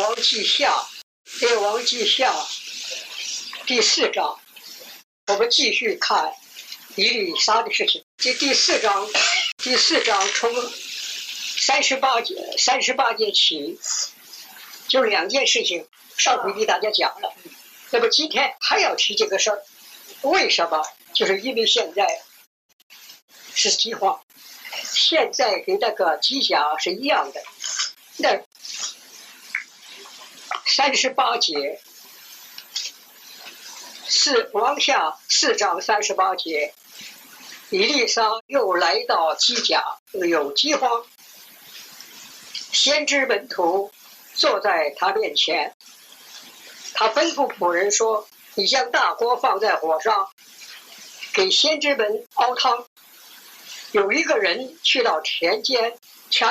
王记下》《列王记下》第4章，我们继续看以利沙的事情。这第四章从38节起，就2件事情，上回给大家讲了。那么今天还要提这个事儿，为什么？就是因为现在是饥荒，现在跟那个吉甲是一样的。那38节往下4章38节，以利沙又来到吉甲，有饥荒，先知门徒坐在他面前，他吩咐仆人说：“你将大锅放在火上，给先知们熬汤。”有一个人去到田间掐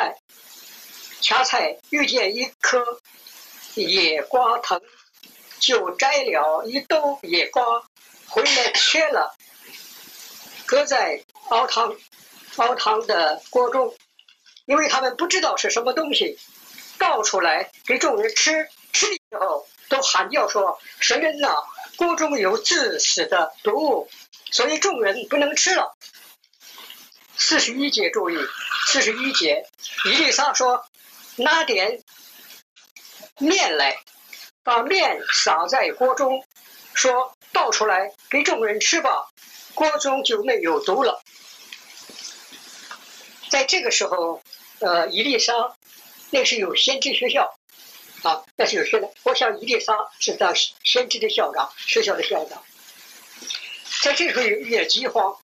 菜，遇见一棵野瓜藤，就摘了一兜野瓜回来切了，搁在熬汤的锅中，因为他们不知道是什么东西，倒出来给众人吃的时候都喊叫说：“神人呐，锅中有致死的毒物，所以众人不能吃了。”41节注意，41节，以利沙说：“拿点面来，把面撒在锅中，说倒出来给众人吃吧，锅中就没有毒了。”在这个时候，以利沙那是有先知学校啊，那是有学的。我想以利沙是当先知的校长，学校的校长。在这时候遇见饥荒，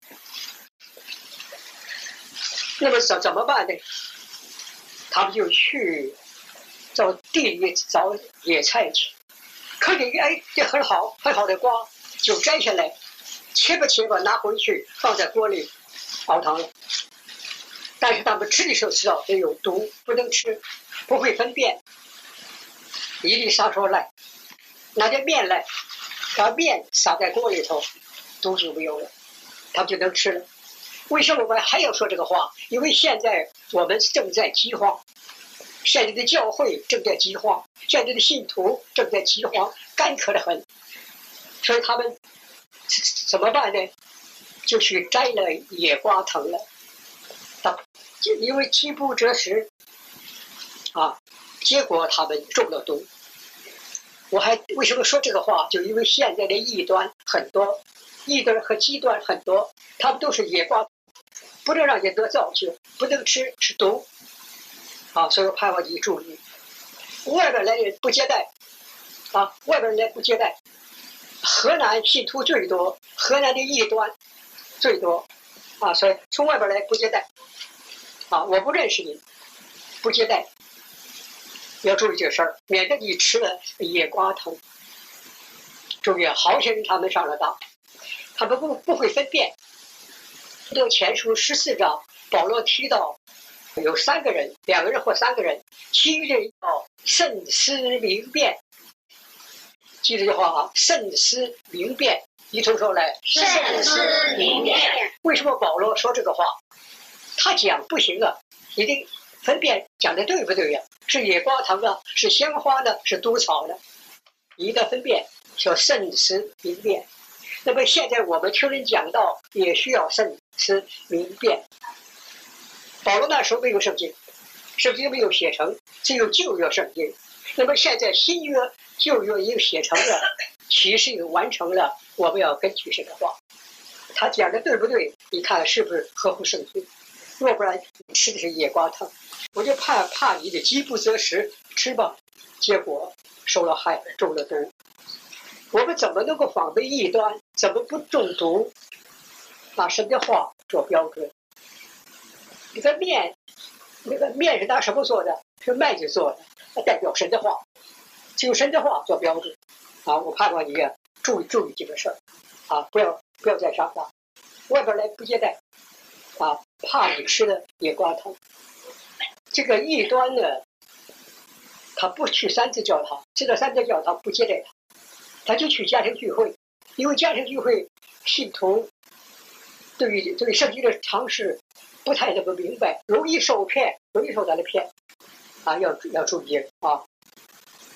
那么怎么办呢？他们就去到地里找野菜去，看见这很好的瓜，就摘下来，切吧拿回去放在锅里熬汤了。但是他们吃的时候知道这有毒，不能吃，不会分辨。以利沙说：“来，拿点面来，把面撒在锅里头，毒就没有了，他们就能吃了。”为什么我们还要说这个话？因为现在我们正在饥荒，现在的教会正在饥荒，现在的信徒正在饥荒，干渴得很。所以他们怎么办呢？就去摘了野瓜藤了。因为饥不择食啊，结果他们中了毒。我还为什么说这个话？就因为现在的异端很多，异端和极端很多，他们都是野瓜，不能让人得造就，不能吃，是毒啊！所以我盼望你注意，外边来人不接待啊，外边来不接待。河南信徒最多，河南的异端最多啊，所以从外边来不接待啊，我不认识你，不接待。要注意这事儿，免得你吃了野瓜藤。注意，好些人他们上了当，他们不会分辨。到前书14章，保罗提到有2个人，2个人或3个人，其余人要慎思明辨。记住这句话啊，慎思明辨。一同说来， 慎思明辨。 为什么保罗说这个话？他讲不行啊，一定分辨讲的对不对呀？是野瓜藤啊，是鲜花呢，是毒草呢？一个分辨叫慎思明辨。那么现在我们听人讲道也需要慎思明辨。保罗那时候没有圣经，圣经没有写成，只有旧约圣经。那么现在新约旧约已经写成了，启示已经完成了，我们要根据这个话，他讲的对不对？你看是不是合乎圣经？要不然你吃的是野瓜藤，我就怕你的饥不择食，吃吧，结果受了害，中了毒。我们怎么能够防备异端？怎么不中毒？拿神的话做标准。那个面是拿什么做的？是麦子做的，代表神的话，就神的话做标准。啊，我盼望你注意这个事儿，啊，不要再上当。外边来不接待，啊，怕你吃了野瓜藤。这个异端呢，他不去三自教堂，知道三自教堂不接待他就去家庭聚会，因为家庭聚会信徒对于圣经的常识不太能够明白，容易受骗，容易受他的骗，啊，要注意啊。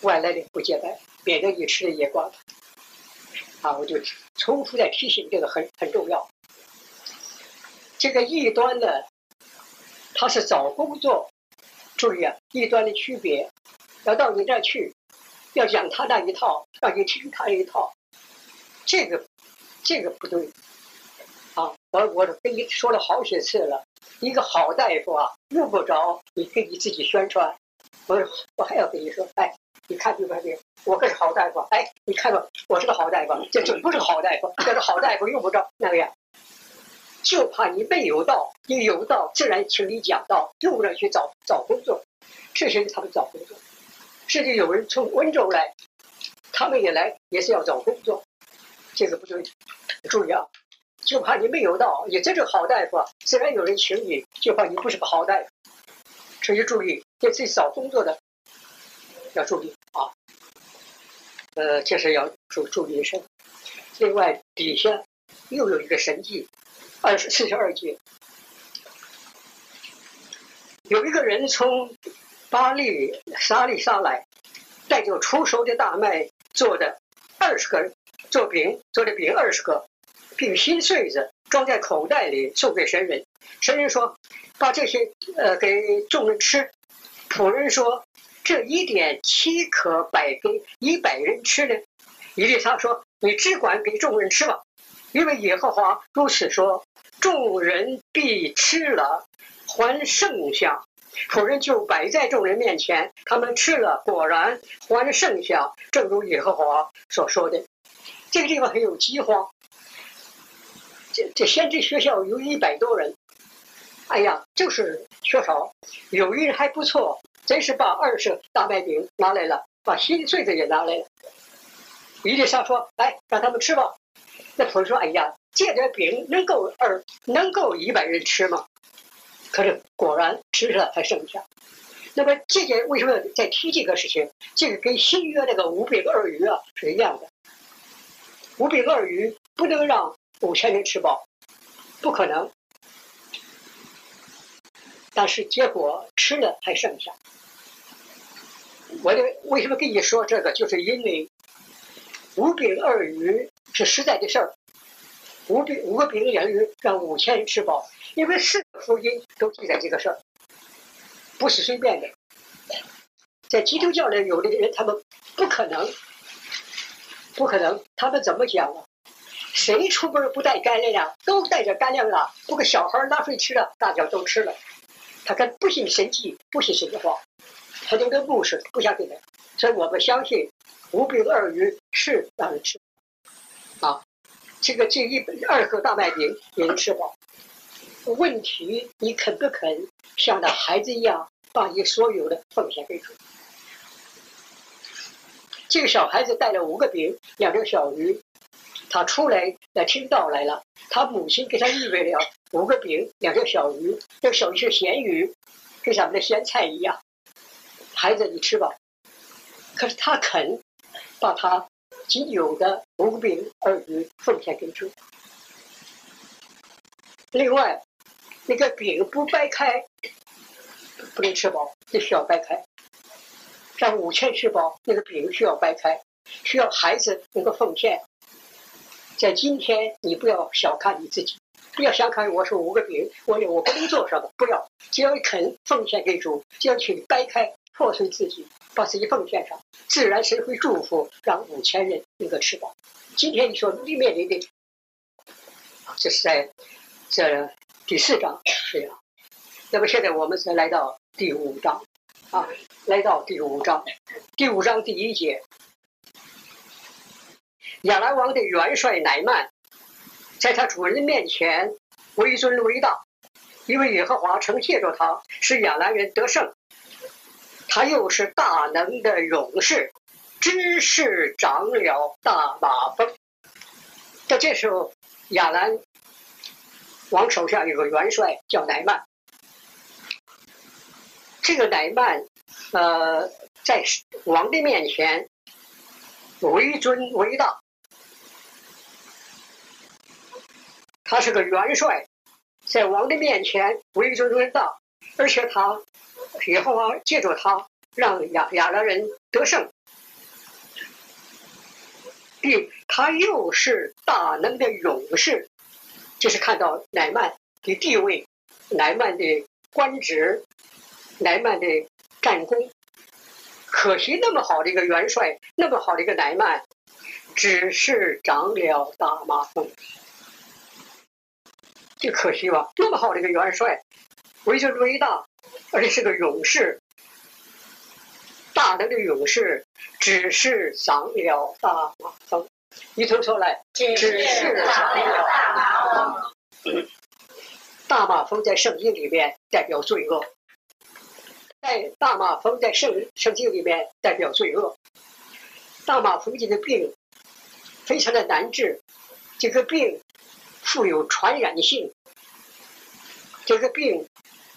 外来的不结拜，免得你吃的也光啊！我就重复在提醒，这个很重要。这个异端呢，他是找工作，注意啊，异端的区别，要到你这儿去，要讲他那一套，让你听他一套，这个不对啊！我跟你说了好些次了，一个好大夫啊，用不着你给你自己宣传，我还要跟你说，哎，你看这边，我可是好大夫，哎，你看吧，我是个好大夫，这不是个好大夫，这是好大夫用不着那个样。就怕你没有道，你有道自然请你讲道，用不着去找工作。这些人他们找工作，甚至有人从温州来，他们也来也是要找工作，这个不对，注意啊！就怕你没有道，你真是好大夫，自然有人请你，就怕你不是个好大夫。所以注意，给自己找工作的要注意啊。这是要注意的事。另外底下又有一个神迹。42节，有一个人从沙利沙来，带着出熟的大麦做的20个做饼20个，并新穗子装在口袋里送给神人。神人说：“把这些给众人吃。”仆人说：“这一点岂可摆给100人吃呢？”以利沙说：“你只管给众人吃吧，因为耶和华如此说。”众人必吃了，还剩下，仆人就摆在众人面前，他们吃了，果然还剩下，正如耶和华所说的。这个地方很有饥荒，这先知学校有100多人，哎呀，就是缺少。有一人还不错，真是把20大麦饼拿来了，把新穗子也拿来了。以利沙说：“来，让他们吃吧。”那仆人说：“哎呀。”这点饼能够100人吃吗？可是果然吃了还剩下。那么这件为什么在提这个事情？这个跟新约那个5饼2鱼啊是一样的。5饼2鱼不能让5000人吃饱，不可能。但是结果吃了还剩下。为什么跟你说这个？就是因为5饼2鱼是实在的事儿。5个饼2鱼让5000人吃饱，因为4个福音都记载这个事儿，不是随便的。在基督教里，有的人他们不可能，他们怎么讲啊？谁出门不带干粮啊？都带着干粮了，不过小孩拿水吃了，大家都吃了。他跟不信神迹，不信神的话，他就跟牧师不相信的。所以我们相信5饼2鱼是让人吃啊。这120个大麦饼也能吃饱。问题你肯不肯像那孩子一样，把你所有的奉献给主？这个小孩子带了5个饼2条小鱼，他出来听道来了。他母亲给他预备了5个饼2条小鱼，这个小鱼是咸鱼，跟咱们的咸菜一样。孩子，你吃吧。可是他肯把他仅有的5饼2鱼奉献给主。另外，那个饼不掰开，不能吃饱，必须要掰开。让5000吃饱，那个饼需要掰开，需要孩子能够奉献。在今天，你不要小看你自己，不要小看我是5个饼，我不能做什么，不要，只要肯奉献给主，只要去掰开。破碎自己，把自己奉献上，自然神会祝福，让5000人能够吃饱。今天你说面临的，这是在这第4章这样。那么现在我们才来到第5章啊，来到第5章，第5章第1节，亚兰王的元帅乃曼，在他主人面前为尊为大，因为耶和华曾借着他使亚兰人得胜。他又是大能的勇士，知识长了大马蜂。在这时候，亚兰王手下有个元帅叫乃曼。这个乃曼，在王的面前为尊为大。他是个元帅，在王的面前为尊为大，而且他。耶和华借助他让亚兰人得胜， 他又是大能的勇士，就是看到乃曼的地位、乃曼的官职、乃曼的战功。可惜那么好的一个元帅，那么好的一个乃曼，只是长了大麻风。这可惜吧？那么好的一个元帅，为人伟大，而且是个勇士，大能的勇士，只是长了大麻风。一头说来， 只是长了大麻风。 大麻风在圣经里面代表罪恶，大麻风在圣经里面代表罪恶。大麻风这个病非常的难治，这个病富有传染性。这个病，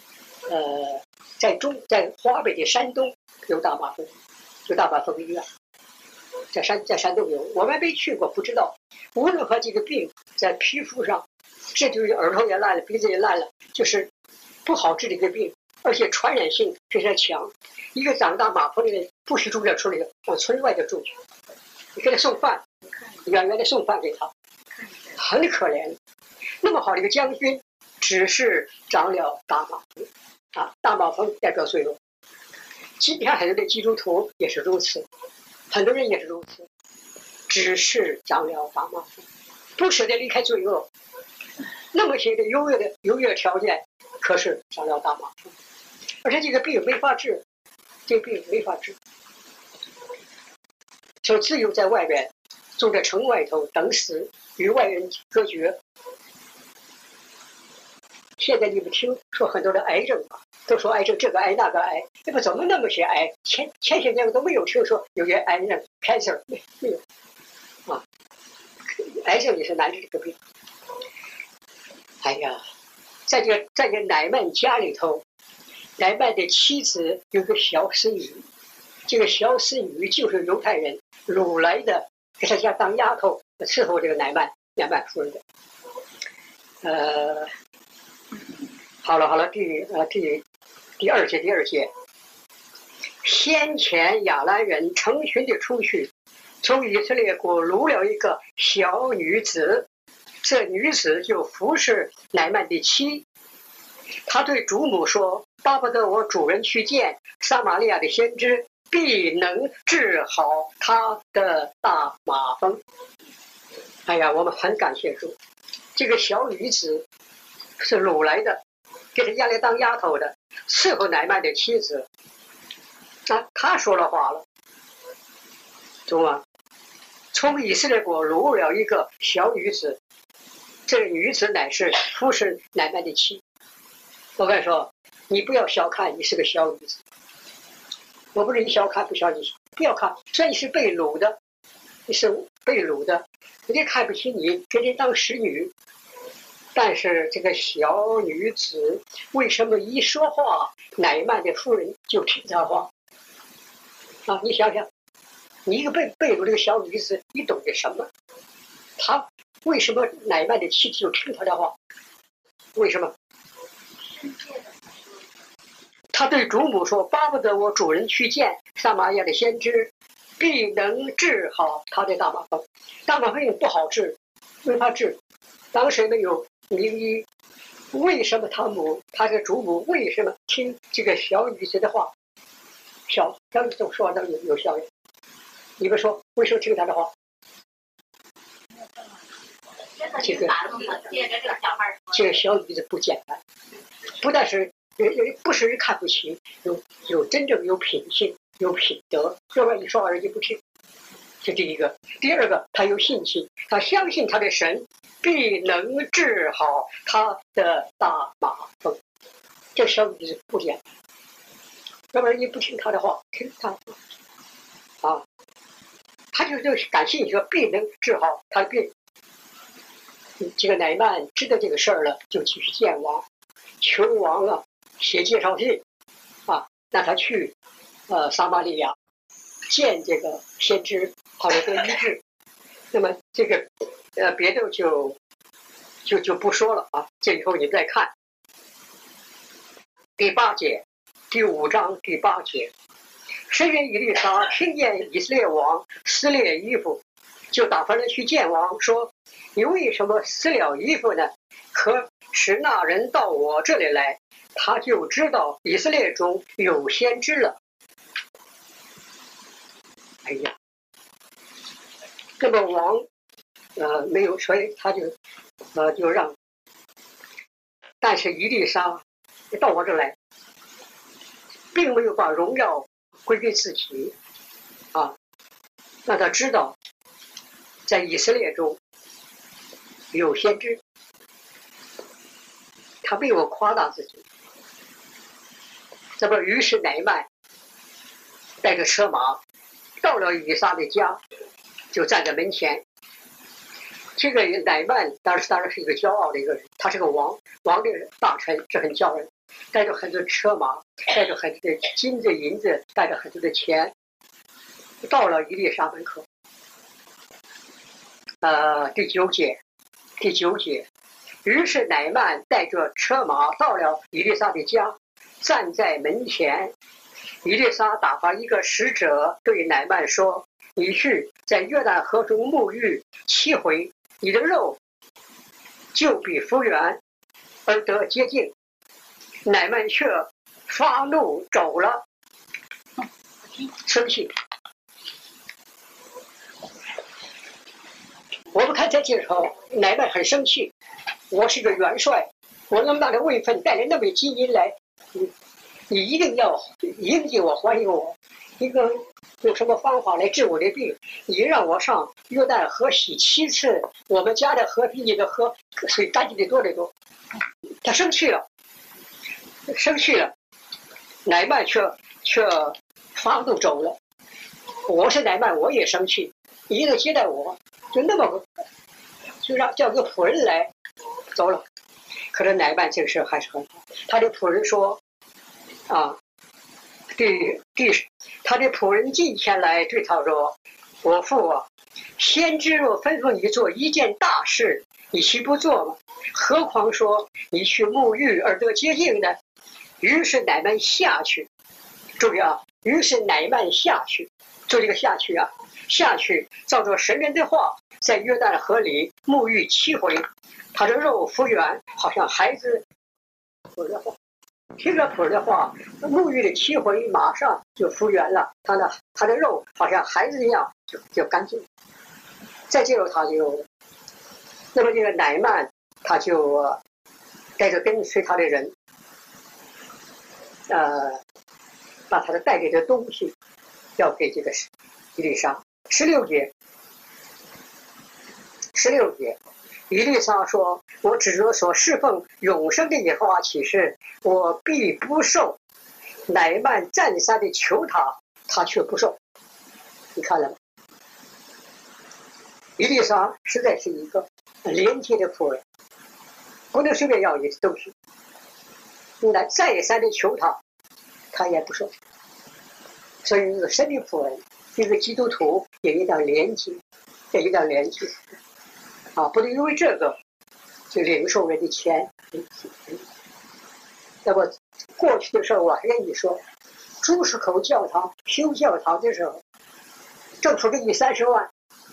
在华北的山东有大麻风，有大麻风医院，在山东有，我们没去过，不知道。无论和这个病在皮肤上，这就是耳朵也烂了，鼻子也烂了，就是不好治的一个病，而且传染性非常强。一个长大麻风的人不许住这村里，往村外头住去，你给他送饭，远远的送饭给他，很可怜。那么好的一个将军，只是长了大麻风啊！大麻风代表罪恶。今天很多的基督徒也是如此，很多人也是如此，只是长了大麻风，不舍得离开罪恶。那么些的优越条件，可是长了大麻风，而且这个病没法治，这个病没法治，就只有在外边，住在城外头等死，与外人隔绝。现在你们听说很多的癌症啊，都说癌症这个癌那个癌，那么怎么那么些癌？前些年都没有听说有些癌症 cancer 没有啊，癌症也是难治这个病。哎呀，在这个乃曼家里头，乃曼的妻子有个小使女，这个小使女就是犹太人掳来的，给他家当丫头伺候这个乃曼夫人的。好了，第二节，先前亚兰人成群的出去，从以色列国掳了一个小女子，这女子就服侍乃曼的妻。他对主母说：“巴不得我主人去见撒玛利亚的先知，必能治好他的大麻风。”哎呀，我们很感谢主，这个小女子是掳来的，给他家里当丫头的，伺候乃曼的妻子。他说了话了，懂吗？从以色列国掳了一个小女子，这个女子乃是服侍乃曼的妻。我跟你说，你不要小看你是个小女子，我不是你小看不小，你不要看，虽然你是被掳的，你是被掳的，人家看不起你，给你当使女。但是这个小女子为什么一说话，乃曼的夫人就听她话？啊，你想想，你一个被掳的小女子，你懂得什么？她为什么乃曼的妻子就听她的话？为什么？他对主母说：“巴不得我主人去见撒玛利亚的先知，必能治好他的大麻风。大麻风不好治，没法治。当时没有名医，为什么他的主母为什么听这个小女子的话？当时说能有效用。你们说为什么听他的话？这个小女子不简单，不但是不是人看不起，有真正有品性、有品德，要不然一说话人家不听。这第一个。第二个，他有信心，他相信他的神必能治好他的大麻风。这小女子不简单，要不然你不听他的话，听他的话啊，他就感兴趣说必能治好他的病。这个乃曼知道这个事儿了，就去见王，求王啊写介绍信啊，让他去撒玛利亚见这个先知，好了得医治。那么这个别的就不说了啊，这以后你们再看。第8节，第5章第8节，神人以利沙听见以色列王撕裂衣服， 就打发人去见王，说：“你为什么撕了衣服呢？可使那人到我这里来，他就知道以色列中有先知了。”哎呀，那么王没有，所以他就让，但是以利沙到我这来，并没有把荣耀归给自己啊，让他知道在以色列中有先知，他没有夸大自己。那么于是乃曼带着车马到了以利沙的家，就站在门前。这个乃曼当然是一个骄傲的一个人，他是个王的大臣，是很骄傲人，带着很多车马，带着很多的金子银子，带着很多的钱，到了以利沙门口。第九节，于是乃曼带着车马到了以利沙的家，站在门前。以利沙打发一个使者对乃曼说：“你去在约旦河中沐浴7回，你的肉就必复原而得洁净。”乃曼却发怒走了，生气。我们看在这时候，乃曼很生气。我是个元帅，我那么大的位分，带来那么金银来，你一定要迎接我，欢迎我。一个用什么方法来治我的病？你让我上约旦河洗7次，我们家的河比你的河水干净的多得多。他生气了，乃曼却发怒走了。我是乃曼，我也生气。你一直接待我，就那么就叫个仆人来走了。可是乃曼这个事还是很好，他的仆人说：“啊，他的仆人进前来对他说：‘我父啊，先知若吩咐你做一件大事，你岂不做吗？何况说你去沐浴而得洁净呢？’于是乃曼下去，注意啊，于是乃曼下去，做这个下去啊，下去照着神人的话，在约旦河里沐浴7回，他的肉复原，好像孩子。听了仆人的话，沐浴了7回，马上就复原了。他的肉好像孩子一样，就干净。再接着那么这个乃曼他就带着跟随他的人，把他的带给的东西要给这个以利沙。16节，以利沙说：“我指着所侍奉永生的耶和华起誓，我必不受。”乃曼再三的求他，他却不受。你看了吗？以利沙实在是一个廉洁的仆人，不能随便要你的东西。再三的求他，他也不受。所以一个神的仆人，一个基督徒也一定要廉洁，不能因为这个就领受人的钱。那么过去的时候，我还跟你说，朱市口教堂修教堂的时候，政府给你30万，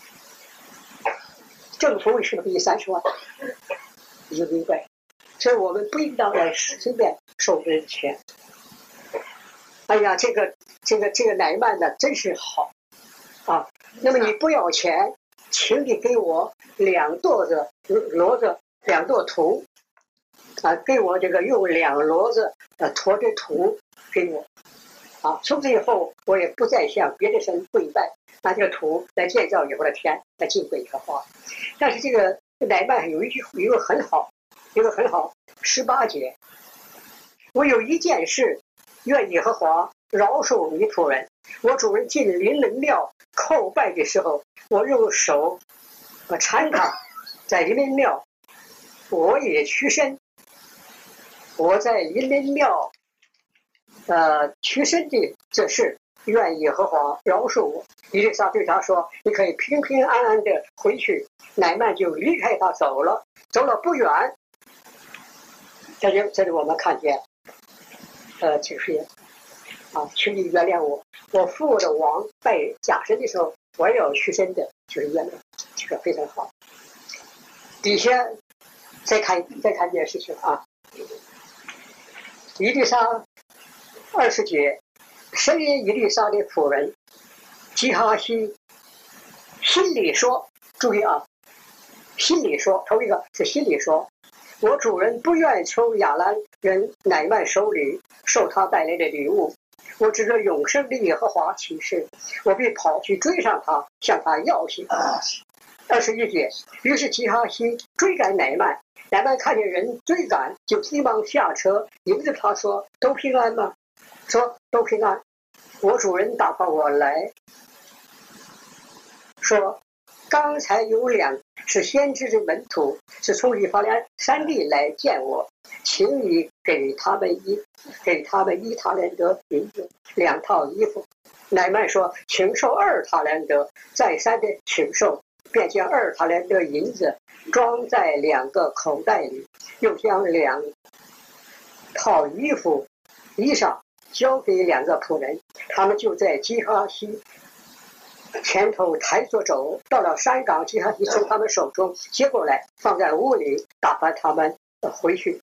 政府为什么给你30万？你就明白。所以我们不应当来随便收人的钱。哎呀，这个乃曼呢，真是好啊！那么你不要钱，请你给我2垛子骡子，2垛土，给我这个用2骡子驮着土给我，从此以后我也不再向别的神跪拜，拿这个土来建造以后的天，来敬拜耶和华。但是这个乃曼有一个很好，18节，我有一件事，愿耶和华饶恕你仆人。我主人进临门庙叩拜的时候，我用手搀他，在临门庙，我也屈身。我在临门庙屈身的这事，愿耶和华饶恕我。以利沙对他说：“你可以平平安安的回去。”乃曼就离开他走了不远。这里我们看见，请你原谅我，我父的王拜假神的时候， 我要屈身的，就是原谅，这个非常好。底下再看一件事情啊，以利沙20节，神因以利沙的仆人基哈西心里说，注意啊，心里说，头一个是心里说，我主人不愿从亚兰人乃曼手里受他带来的礼物，我指着永生的耶和华起誓，我必跑去追上他，向他要去。21节，于是基哈西追赶乃曼，乃曼看见人追赶，就急忙下车，迎着他说：“都平安吗？”说：“都平安。”我主人打发我来，说：“刚才有2是先知的门徒，是从以法莲山地来见我，请你给他们1塔兰德银子，2套衣服。”乃曼说：“请受2塔兰德，再三的请受。”便将2塔兰德银子装在2个口袋里，又将2套衣裳交给2个仆人，他们就在基哈西前头抬着走，到了山岗，基哈西从他们手中接过来，放在屋里，打发他们回去。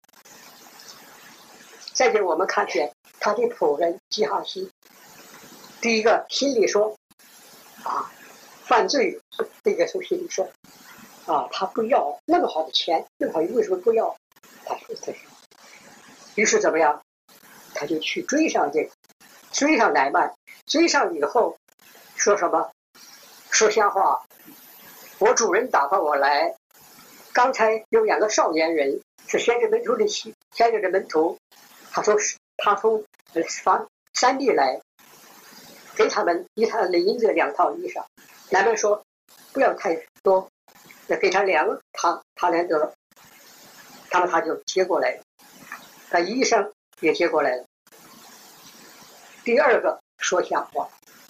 再给我们看见他的仆人基哈西，第一个心里说啊，犯罪，这个从心里说啊，他不要那么好的钱，那么好，为什么不要？他说，于是怎么样？他就去追上乃曼，追上以后说什么？说瞎话。我主人打发我来，刚才有2个少年人是先知门徒，他说他从山地来，给他们1塔兰德银子2套衣裳。乃曼说不要太多，要给他2塔兰德，他就接过来了，把衣裳也接过来了。第二个说瞎话，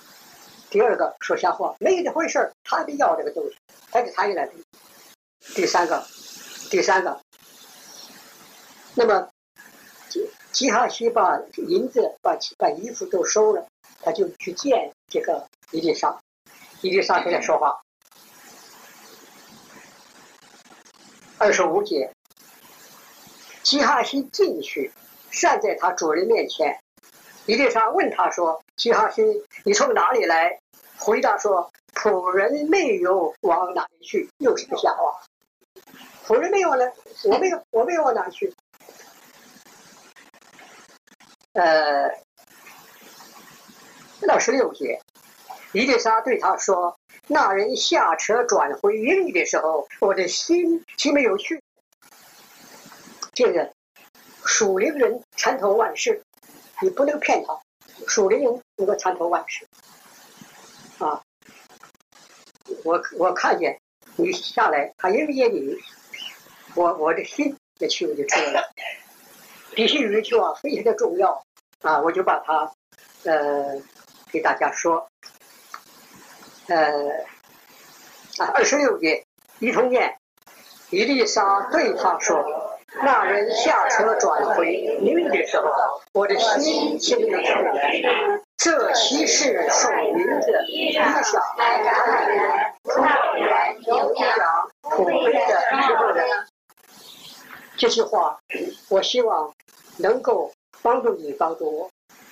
没这回事，他得要这个东西，还得他也来的。第三个，那么基哈西把银子把衣服都收了，他就去见这个以利沙跟他说话。25节，基哈西进去，站在他主人面前。以利沙问他说：“基哈西，你从哪里来？”回答说：“仆人没有往哪里去。”又是个瞎话。仆人没有呢，我没有往哪里去。到16节，以利沙对他说：“那人下车转回营里的时候，我的心没有去。”这个属灵人参透万事，你不能骗他。属灵人能够参透万事啊！我看见你下来，他迎接你，我的心也去我就出来了。底下有一句话非常的重要啊，我就把它给大家说。26节，一同念，以利沙对他说：“那人下车转回营里的时候，我的心里有去。这岂是受名的衣裳、葡萄园、牛羊、苦杯的时候呢？”这句话，我希望能够帮助你，帮助我。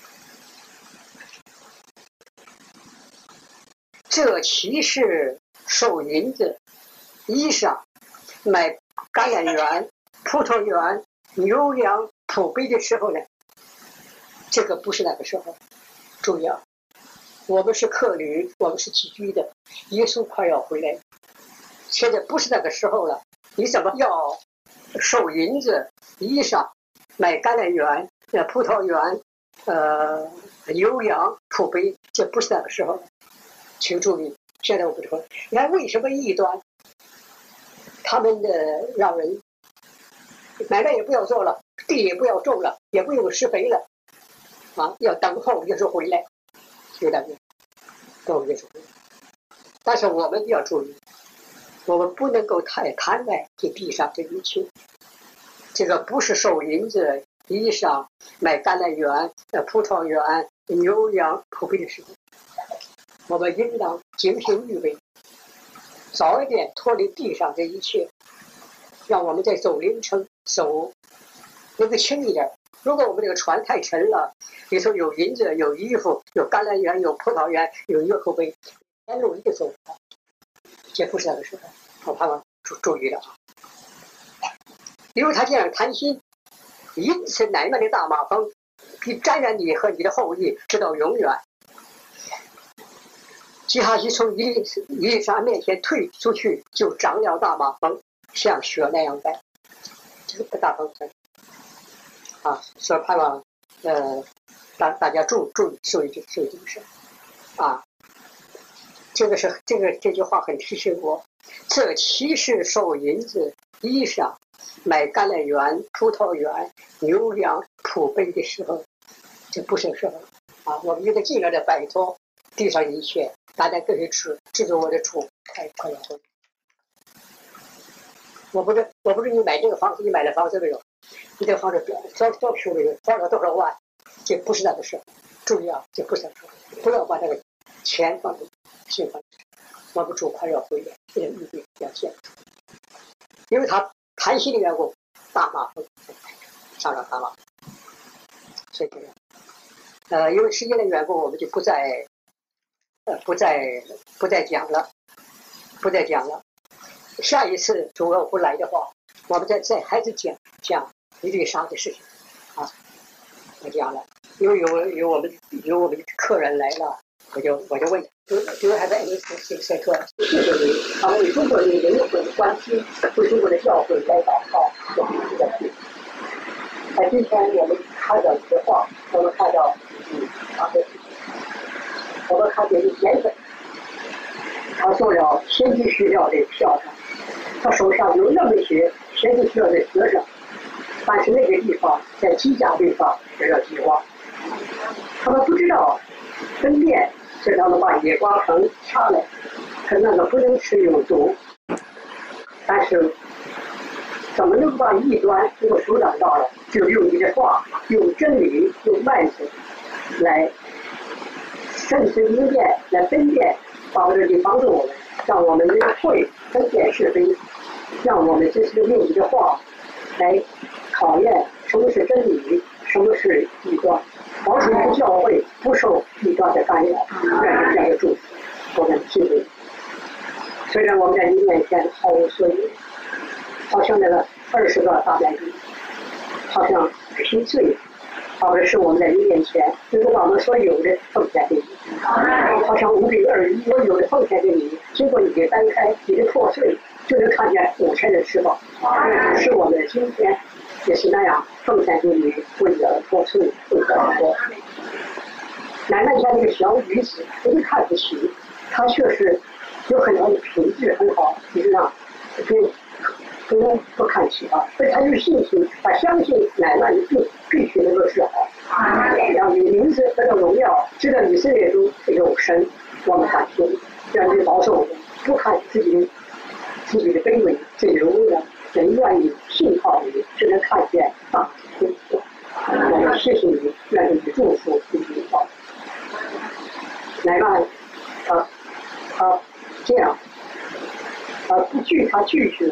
这岂是受银子、衣裳、买橄榄园、葡萄园、牛羊、土杯的时候呢？这个不是那个时候。注意啊，我们是客旅，我们是寄居的，耶稣快要回来，现在不是那个时候了。你怎么要受银子、衣裳、买橄榄园、葡萄园、牛羊、土杯？这不是那个时候了。请注意，现在我不说，你看为什么异端他们让人买卖也不要做了，地也不要种了，也不用施肥了啊，要等候耶稣回来，有点等候耶稣回来。但是我们要注意，我们不能够太贪爱这地上这一切，这个不是受银子、衣裳、买橄榄园、葡萄园、牛羊、土杯的时候。 我们应当精心预备，早一点脱离地上这一切，让我们在走凌程走能够轻一点。如果我们这个船太沉了，里头有银子、有衣服、有橄榄园、有葡萄园、有约口杯，沿路一个走，这不是那个时候，我盼望注意了啊。因为他这样贪心，因此乃曼的大马蜂必沾染你和你的后裔，直到永远。基哈西从以利沙面前退出去，就长了大马蜂，像雪那样白。这个大风啊，所以盼望大家注意这个事啊。这句话很提醒我，这岂是受银子、衣裳、买橄榄园、葡萄园、牛羊、仆婢的时候，这不是时候啊！我们应该尽量的摆脱地上一切，大家各位知道我的主快要回。我不是你买这个房子，你买了房子没有？你这个房子多漂亮，花了多少万？这不是那个事。注意啊，这不是那个事，不要把那个钱放在心上。我们主快要回来，这个预备要见主，因为他贪心的缘故，大马蜂上了大马，所以这样，因为时间的缘故，我们就不再讲了，下一次主要不来的话，我们再还是讲伊丽莎的事情啊，我讲了，因为有我们客人来了，我就问，就还在这课，谢谢你，他们以中国人的灵魂关心，为中国的教会来祷告，在今天我们看到一个话，我们看到我们看见一先生，他做了先进学校的校长，他手上有那么一些先进学校的学生，但是那个地方在机甲地方这叫饥荒，他们不知道分辨，所以他们把野瓜藤掐了，可那个不能吃有毒，但是怎么能把异端能够阻挡到了？就用你的话，用真理，用慢子来慎思明辨，来分辨，把这里帮助我们，让我们会分辨是非，让我们这是用你的话来考验什么是真理，什么是异端，保守教会不受异端的干扰，愿这样的祝福，我们谢谢。虽然我们在你面前毫无所有，好像那个20个大白鱼，好像拼罪，好像是我们在你面前能够把我们所有的奉献给你，好像5比2，我有的奉献给你，经过你的掰开，你的破碎，就能看见5000的吃饱，是我们的今天也是那样奉献给你，为了破碎，为了活。奶奶家那个小女子，我就看不起，她确实有很多的品质很好，你知道，不看起她，所以她有信心，她相信奶奶必须能够治好，让你名字得到荣耀，知道以色列中有神，我们感谢你，让你保守我们，不看自己的卑微，自己的无能，人愿意信靠你，只能看见大功德。我们谢谢你，愿你祝福你的保。奶奶，他这样，他拒绝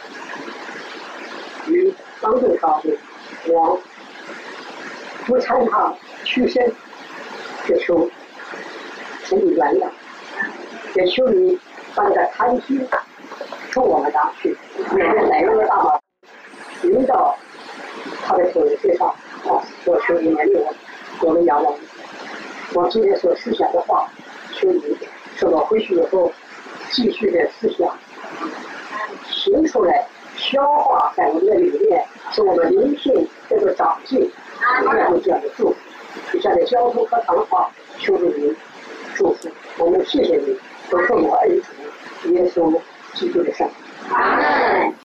与帮助他的王，不参他屈身，就求请你原谅，也求你把那个贪心从我们拿去，免得乃曼的大马临到他的手背上啊！我求你怜悯我们仰望你。我今天所思想的话，求你使我回去以后继续的思想行出来，消化在我们的里面，使我们灵性这个长进，愿意这样的祝福。以下的交通和谈话，求主您祝福我们，谢谢你，都奉我恩主耶稣基督的圣名。